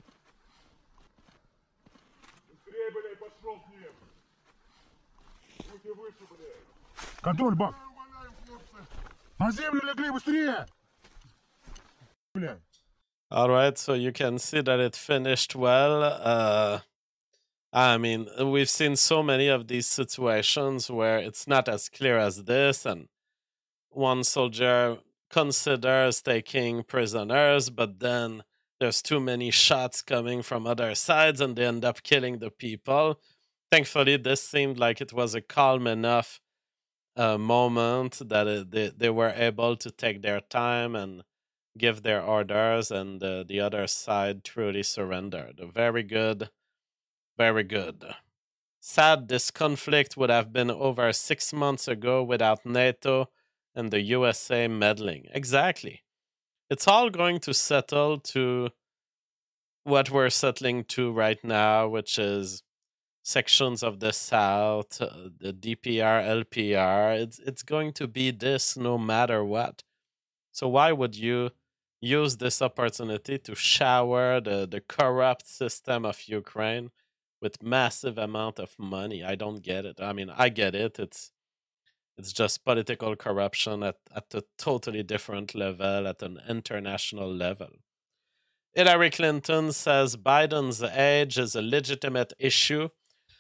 Быстрее, блядь, пошел с ним. Руки выше, блядь. Контроль, бак. На землю легли, быстрее. Блядь. All right, so you can see that it finished well. Uh, I mean, we've seen so many of these situations where it's not as clear as this, and one soldier considers taking prisoners, but then there's too many shots coming from other sides, and they end up killing the people. Thankfully, this seemed like it was a calm enough uh, moment that it, they, they were able to take their time and give their orders, and uh, the other side truly surrendered. Very good, very good. Sad this conflict would have been over six months ago without NATO and the U S A meddling. Exactly. It's all going to settle to what we're settling to right now, which is sections of the South, uh, the D P R, L P R. It's it's going to be this no matter what. So why would you use this opportunity to shower the, the corrupt system of Ukraine with massive amount of money? I don't get it. I mean, I get it. It's it's just political corruption at, at a totally different level, at an international level. Hillary Clinton says Biden's age is a legitimate issue.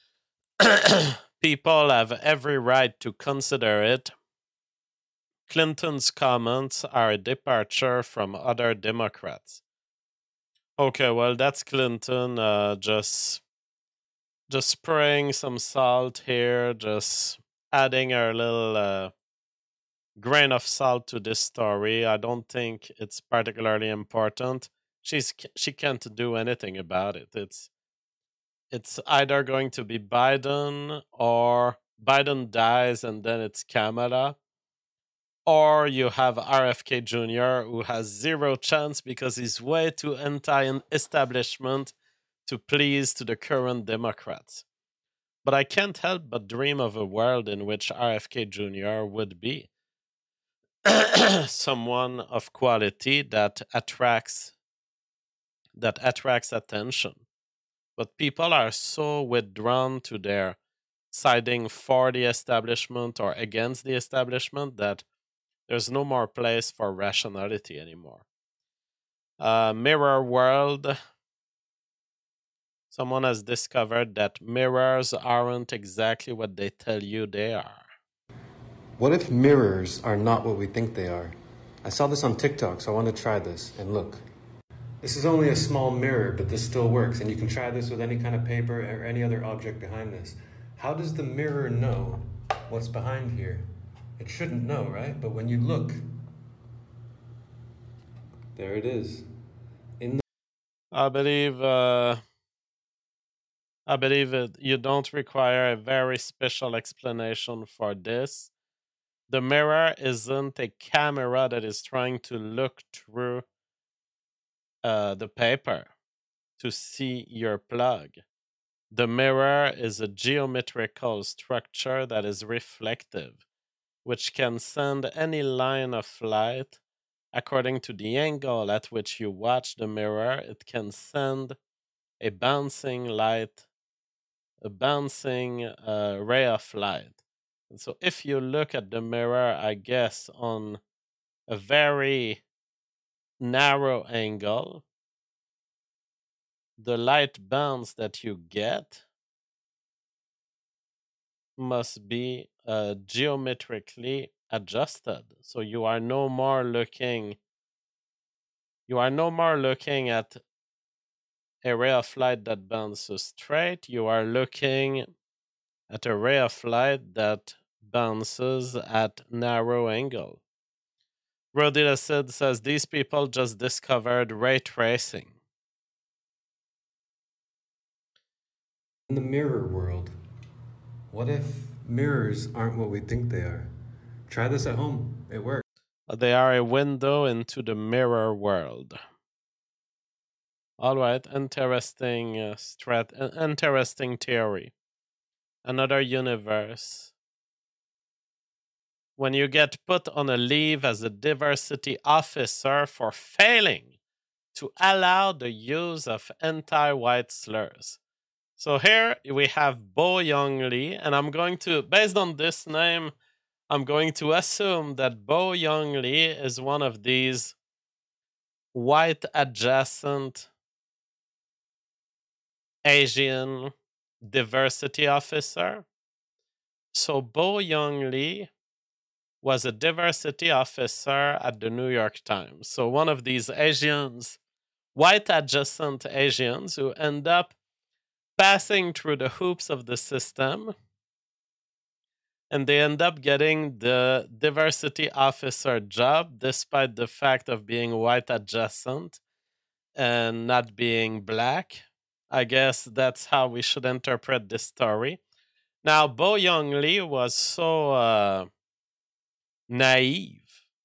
People have every right to consider it. Clinton's comments are a departure from other Democrats. Okay, well, that's Clinton uh, just just spraying some salt here, just adding a little uh, grain of salt to this story. I don't think it's particularly important. She's she can't do anything about it. It's it's either going to be Biden or Biden dies and then it's Kamala, or you have R F K Junior who has zero chance because he's way too anti-establishment to please to the current Democrats. But I can't help but dream of a world in which R F K Junior would be someone of quality that attracts that attracts attention. But people are so withdrawn to their siding for the establishment or against the establishment that there's no more place for rationality anymore. Uh, mirror world. Someone has discovered that mirrors aren't exactly what they tell you they are. What if mirrors are not what we think they are? I saw this on TikTok, so I want to try this. And look, this is only a small mirror, but this still works. And you can try this with any kind of paper or any other object behind this. How does the mirror know what's behind here? It shouldn't know, right? But when you look, there it is. In the I believe uh, I believe it, you don't require a very special explanation for this. The mirror isn't a camera that is trying to look through uh, the paper to see your plug. The mirror is a geometrical structure that is reflective, which can send any line of light according to the angle at which you watch the mirror. It can send a bouncing light, a bouncing uh, ray of light. And so if you look at the mirror, I guess, on a very narrow angle, the light bounce that you get must be uh, geometrically adjusted. So you are no more looking you are no more looking at a ray of light that bounces straight. You are looking at a ray of light that bounces at narrow angle. Rodil Acid says these people just discovered ray tracing. in the mirror world, what if mirrors aren't what we think they are? Try this at home. It works. They are a window into the mirror world. All right, interesting uh, strat, uh, interesting theory. Another universe. When you get put on a leave as a diversity officer for failing to allow the use of anti-white slurs. So here we have Bo Young Lee, and I'm going to, based on this name, I'm going to assume that Bo Young Lee is one of these white adjacent Asian diversity officer. So Bo Young Lee was a diversity officer at the New York Times. So one of these Asians, white adjacent Asians who end up passing through the hoops of the system, and they end up getting the diversity officer job despite the fact of being white adjacent and not being black. I guess that's how we should interpret this story. Now, Bo Young Lee was so uh, naive.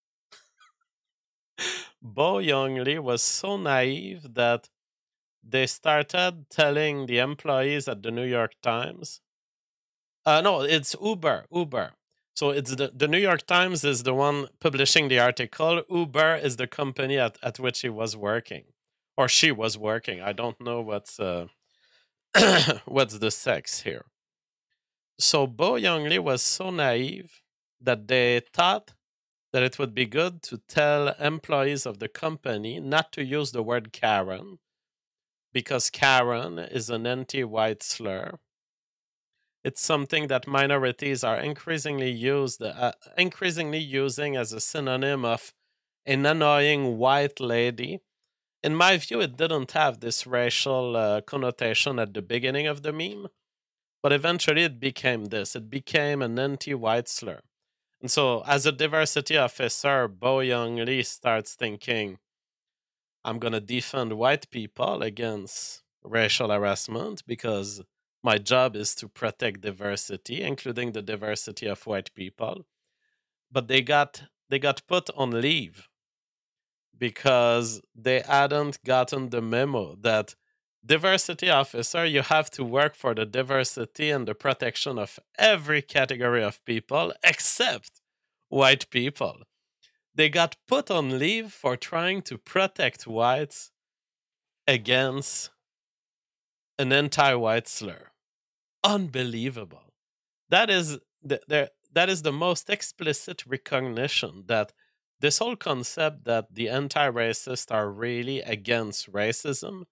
Bo Young Lee was so naive that they started telling the employees at the New York Times. Uh, no, it's Uber. Uber. So it's the, the New York Times is the one publishing the article. Uber is the company at, at which he was working, or she was working. I don't know what's uh, what's the sex here. So Bo Young Lee was so naive that they thought that it would be good to tell employees of the company not to use the word Karen, because Karen is an anti-white slur. It's something that minorities are increasingly used, uh, increasingly using as a synonym of an annoying white lady. In my view, it didn't have this racial uh, connotation at the beginning of the meme, but eventually it became this. It became an anti-white slur. And so, as a diversity officer, Bo Young Lee starts thinking, I'm going to defend white people against racial harassment because my job is to protect diversity, including the diversity of white people. But they got they got put on leave because they hadn't gotten the memo that diversity officer, you have to work for the diversity and the protection of every category of people except white people. They got put on leave for trying to protect whites against an anti-white slur. Unbelievable. That is the, the, that is the most explicit recognition that this whole concept that the anti-racists are really against racism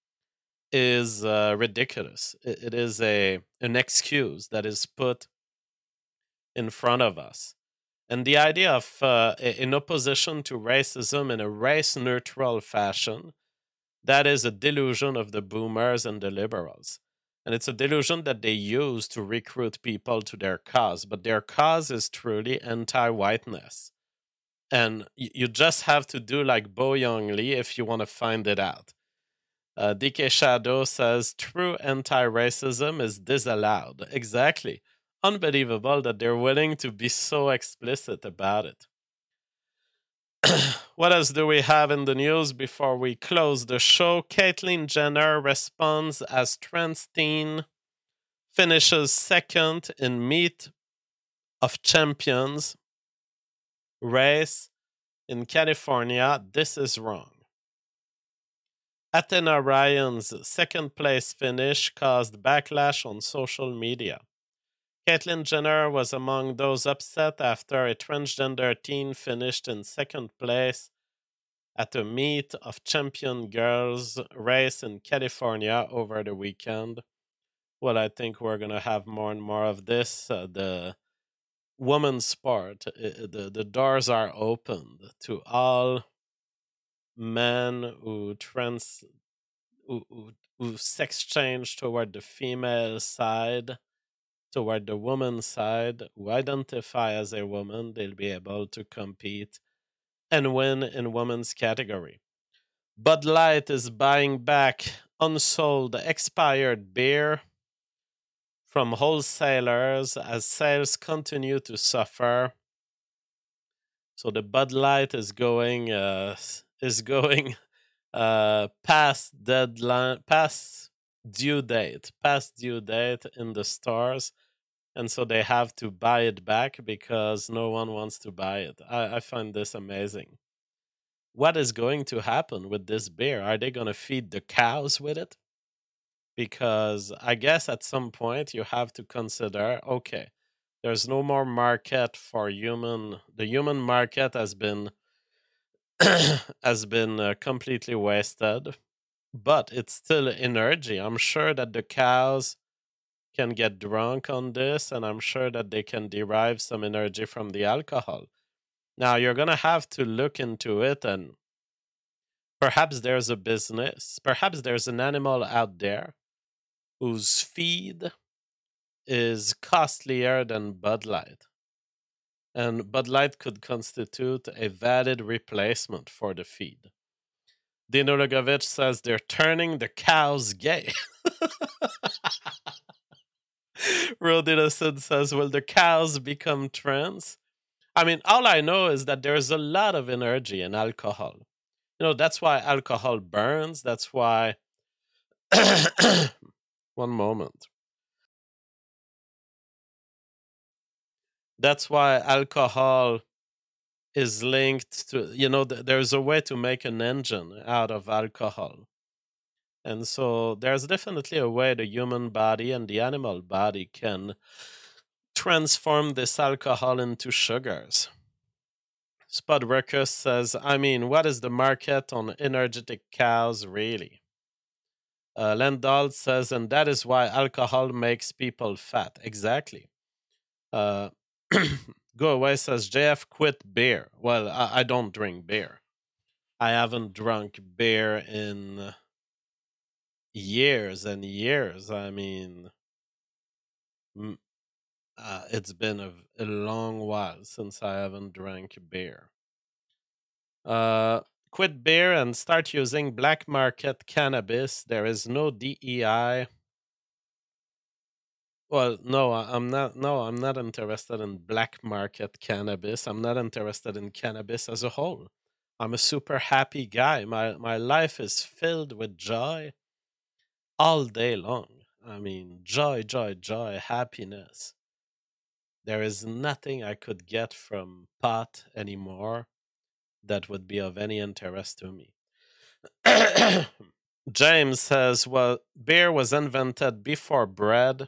is uh, ridiculous. It, it is a an excuse that is put in front of us. And the idea of uh, in opposition to racism in a race-neutral fashion, that is a delusion of the boomers and the liberals. And it's a delusion that they use to recruit people to their cause. But their cause is truly anti-whiteness. And you just have to do like Bo Young Lee if you want to find it out. Uh, D K Shadow says, true anti-racism is disallowed. Exactly. Unbelievable that they're willing to be so explicit about it. What else do we have in the news before we close the show? Caitlyn Jenner responds as trans teen finishes second in Meet of Champions race in California. This is wrong. Athena Ryan's second place finish caused backlash on social media. Caitlyn Jenner was among those upset after a transgender teen finished in second place at a Meet of Champion Girls race in California over the weekend. Well, I think we're going to have more and more of this. Uh, the women's sport, uh, the, the doors are opened to all men who trans who, who, who sex change toward the female side, toward the woman's side, who identify as a woman. They'll be able to compete and win in women's category. Bud Light is buying back unsold, expired beer from wholesalers as sales continue to suffer. So the Bud Light is going uh, is going uh, past deadline, past due date, past due date in the stores, and so they have to buy it back because no one wants to buy it. I, I find this amazing. What is going to happen with this beer? Are they going to feed the cows with it? Because I guess at some point you have to consider, okay, there's no more market for human. The human market has been has been uh, completely wasted, but it's still energy. I'm sure that the cows can get drunk on this, and I'm sure that they can derive some energy from the alcohol. Now, you're going to have to look into it, and perhaps there's a business, perhaps there's an animal out there whose feed is costlier than Bud Light. And Bud Light could constitute a valid replacement for the feed. Dino Rogovich says they're turning the cows gay. Rod Innocent says, will the cows become trans? I mean, all I know is that there's a lot of energy in alcohol. You know, that's why alcohol burns. That's why... One moment. That's why alcohol is linked to, you know, th- there's a way to make an engine out of alcohol. And so there's definitely a way the human body and the animal body can transform this alcohol into sugars. Spud Ruckus says, I mean, what is the market on energetic cows, really? Uh, Lendal says, and that is why alcohol makes people fat. Exactly. Uh, Go Away says, J F quit beer. Well, I, I don't drink beer. I haven't drunk beer in years and years. I mean, m- uh, it's been a, a long while since I haven't drank beer. Uh, quit beer and start using black market cannabis. There is no D E I. Well, no, I- I'm not. No, I'm not interested in black market cannabis. I'm not interested in cannabis as a whole. I'm a super happy guy. My my life is filled with joy all day long. I mean, joy, joy, joy, happiness. There is nothing I could get from pot anymore that would be of any interest to me. James says, well, beer was invented before bread.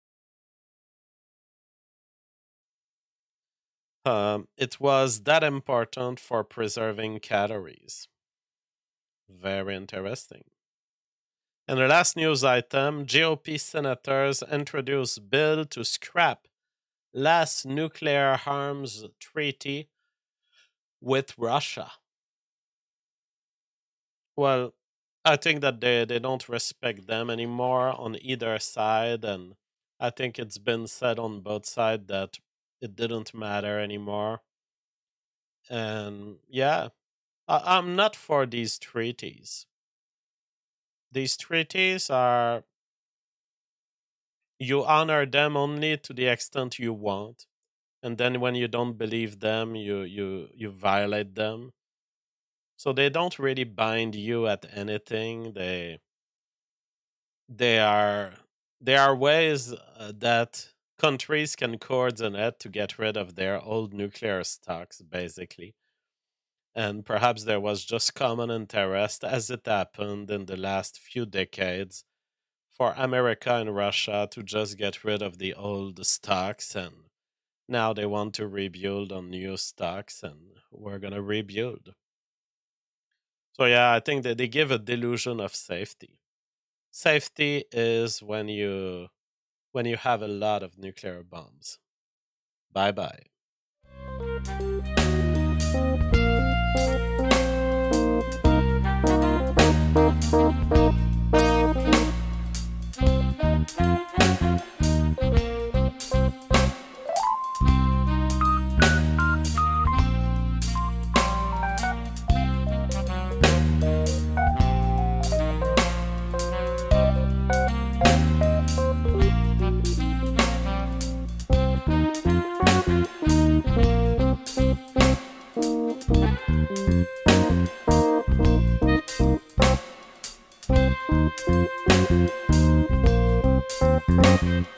Um, it was that important for preserving calories. Very interesting. And the last news item, G O P senators introduce bill to scrap last nuclear arms treaty with Russia. Well, I think that they, they don't respect them anymore on either side, and I think it's been said on both sides that it didn't matter anymore. And yeah, I, I'm not for these treaties. These treaties are, you honor them only to the extent you want, and then when you don't believe them, you you you violate them. So they don't really bind you at anything. They they are there are ways uh, that countries can coordinate to get rid of their old nuclear stocks, basically. And perhaps there was just common interest, as it happened in the last few decades, for America and Russia to just get rid of the old stocks, and now they want to rebuild on new stocks, and we're going to rebuild. So yeah, I think that they give a delusion of safety. Safety is when you when you have a lot of nuclear bombs. Bye bye. Thank you.